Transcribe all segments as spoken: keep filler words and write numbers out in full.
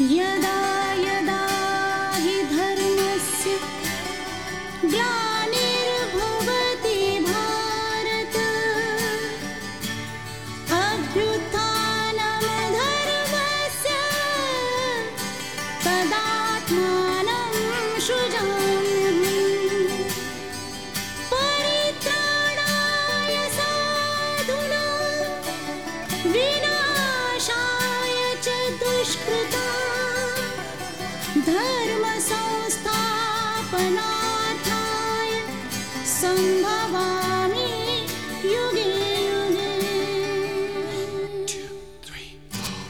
यदा यदा हि धर्मस्य ग्लानिर्भवति भारत अभ्युत्थानं धर्मस्य तदात्मानं सृजाम्यहम् परित्राणाय साधूनां विनाशाय च दुष्कृतां धर्म संस्थापनार्थाय संभवामि युगे युगे. Two, three, four.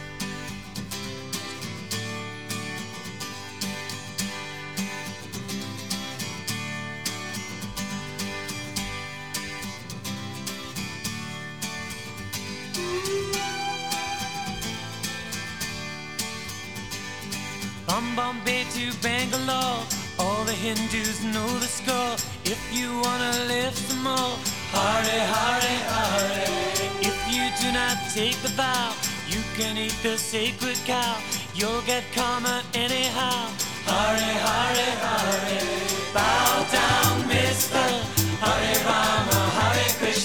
From Bombay to Bangalore, all the Hindus know the score. If you wanna live some more, Hare Hare Hare. If you do not take the vow, you can eat the sacred cow. You'll get karma anyhow. Hare Hare Hare. Bow down, mister. Hare Rama, Hare Krishna.